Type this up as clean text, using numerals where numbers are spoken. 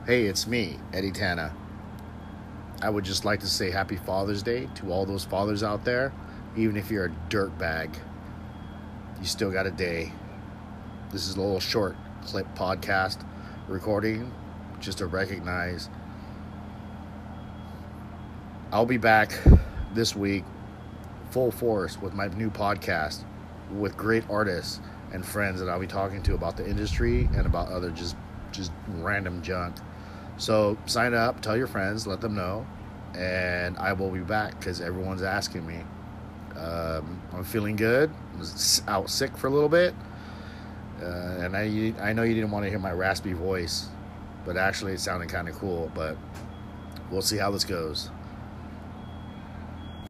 Hey, it's me, Eddie Tana. I would just like to say Happy Father's Day to all those fathers out there. Even if you're a dirtbag, you still got a day. This is a little short clip podcast recording just to recognize. I'll be back this week full force with my new podcast with great artists and friends that I'll be talking to about the industry and about other just random junk. So sign up, tell your friends, let them know, and I will be back because everyone's asking me. I'm feeling good. I was out sick for a little bit, and I know you didn't want to hear my raspy voice, but actually it sounded kind of cool. But we'll see how this goes.